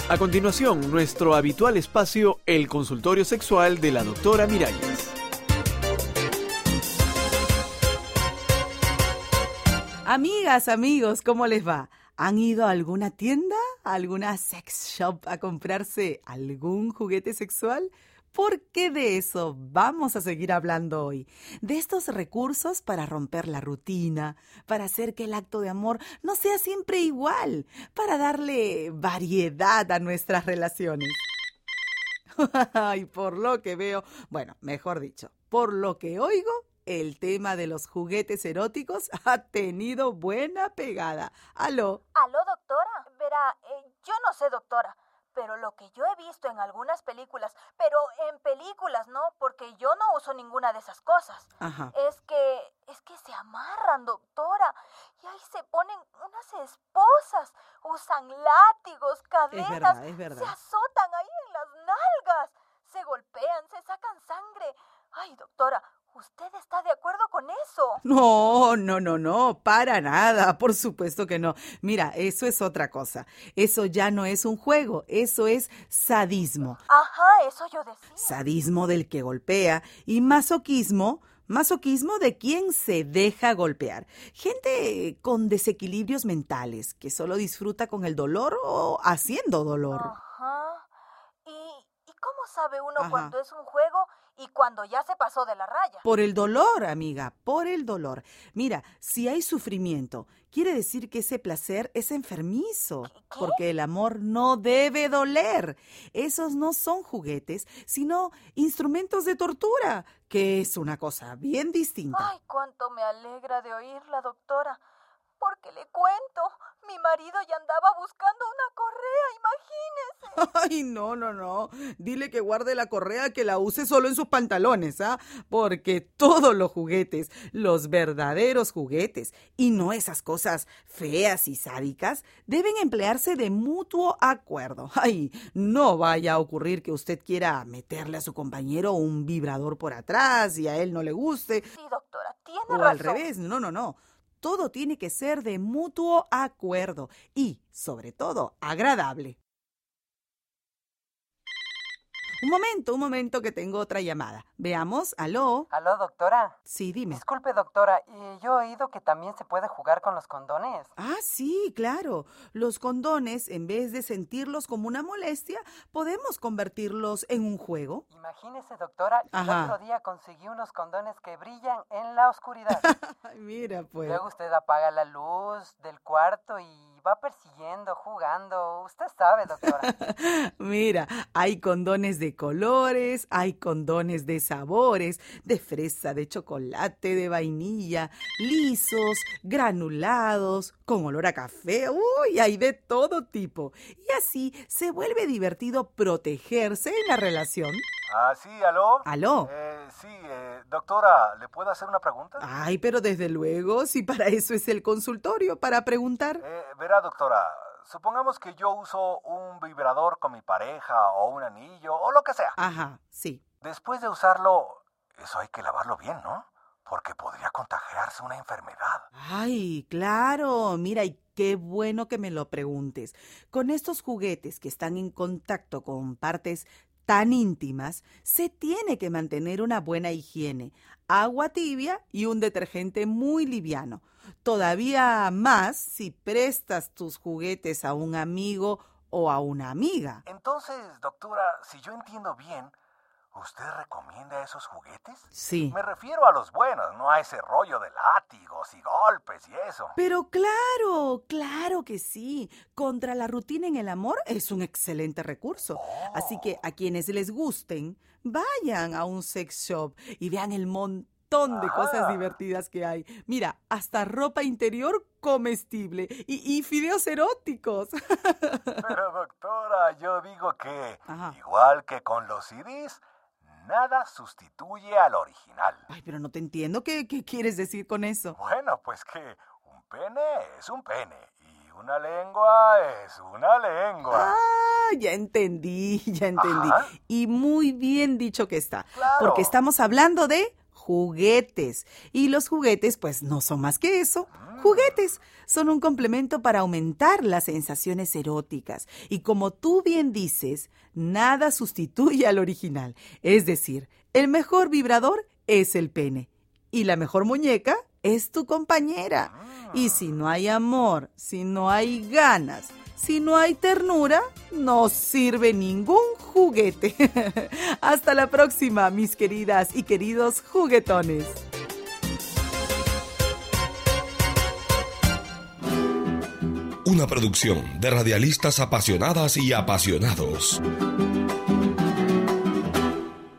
A continuación, nuestro habitual espacio, el consultorio sexual de la doctora Miralles. Amigas, amigos, ¿cómo les va? ¿Han ido a alguna tienda, a alguna sex shop a comprarse algún juguete sexual? Porque de eso vamos a seguir hablando hoy. De estos recursos para romper la rutina, para hacer que el acto de amor no sea siempre igual, para darle variedad a nuestras relaciones. Y por lo que veo, bueno, mejor dicho, por lo que oigo, el tema de los juguetes eróticos ha tenido buena pegada. ¿Aló? ¿Aló, doctora? Verá, yo no sé, doctora, pero lo que yo he visto en algunas películas, pero en películas, ¿no? Porque yo no uso ninguna de esas cosas. Ajá. Es que se amarran, doctora, y ahí se ponen unas esposas, usan látigos, cadenas, Es verdad. se azotan ahí en las nalgas, se golpean, se sacan sangre. Ay, doctora, ¿usted está de acuerdo con eso? No, para nada, por supuesto que no. Mira, eso es otra cosa. Eso ya no es un juego, eso es sadismo. Ajá, eso yo decía. Sadismo del que golpea y masoquismo de quien se deja golpear. Gente con desequilibrios mentales que solo disfruta con el dolor o haciendo dolor. Ajá. ¿Y cómo sabe uno Ajá. cuando es un juego y cuando ya se pasó de la raya? Por el dolor, amiga, por el dolor. Mira, si hay sufrimiento, quiere decir que ese placer es enfermizo. ¿Qué? Porque el amor no debe doler. Esos no son juguetes, sino instrumentos de tortura, que es una cosa bien distinta. Ay, cuánto me alegra de oírla, doctora. Porque le cuento, mi marido ya andaba buscando una correa, imagínese. Ay, no. Dile que guarde la correa, que la use solo en sus pantalones, ¿ah? Porque todos los juguetes, los verdaderos juguetes, y no esas cosas feas y sádicas, deben emplearse de mutuo acuerdo. Ay, no vaya a ocurrir que usted quiera meterle a su compañero un vibrador por atrás y a él no le guste. Sí, doctora, tiene O razón. al revés, no. Todo tiene que ser de mutuo acuerdo y, sobre todo, agradable. Un momento que tengo otra llamada. Veamos, ¿aló? ¿Aló, doctora? Sí, dime. Disculpe, doctora, yo he oído que también se puede jugar con los condones. Ah, sí, claro. Los condones, en vez de sentirlos como una molestia, podemos convertirlos en un juego. Imagínese, doctora, el Ajá. otro día conseguí unos condones que brillan en la oscuridad. Ay, mira, pues. Luego usted apaga la luz del cuarto y va persiguiendo, jugando. Usted sabe, doctora. Mira, hay condones de colores, hay condones de sabores, de fresa, de chocolate, de vainilla, lisos, granulados, con olor a café. Uy, hay de todo tipo. Y así se vuelve divertido protegerse en la relación. Ah, sí, ¿aló? ¿Aló? Doctora, ¿le puedo hacer una pregunta? Ay, pero desde luego, si para eso es el consultorio, para preguntar. Verá, doctora, supongamos que yo uso un vibrador con mi pareja o un anillo o lo que sea. Ajá, sí. Después de usarlo, eso hay que lavarlo bien, ¿no? Porque podría contagiarse una enfermedad. Ay, claro, mira, y qué bueno que me lo preguntes. Con estos juguetes que están en contacto con partes tan íntimas, se tiene que mantener una buena higiene, agua tibia y un detergente muy liviano. Todavía más si prestas tus juguetes a un amigo o a una amiga. Entonces, doctora, si yo entiendo bien, ¿usted recomienda esos juguetes? Sí. Me refiero a los buenos, no a ese rollo de látigos y golpes y eso. Pero claro que sí. Contra la rutina en el amor es un excelente recurso. Así que a quienes les gusten, vayan a un sex shop y vean el montón de cosas divertidas que hay. Mira, hasta ropa interior comestible y fideos eróticos. Pero doctora, yo digo que, Ajá. igual que con los CDs, nada sustituye al original. Ay, pero no te entiendo. ¿Qué quieres decir con eso? Bueno, pues que un pene es un pene y una lengua es una lengua. Ah, ya entendí. Ajá. Y muy bien dicho que está. Claro. Porque estamos hablando de juguetes. Y los juguetes, pues, no son más que eso. Juguetes son un complemento para aumentar las sensaciones eróticas. Y como tú bien dices, nada sustituye al original. Es decir, el mejor vibrador es el pene. Y la mejor muñeca es tu compañera. Y si no hay amor, si no hay ganas, si no hay ternura, no sirve ningún juguete. Hasta la próxima, mis queridas y queridos juguetones. Una producción de radialistas apasionadas y apasionados.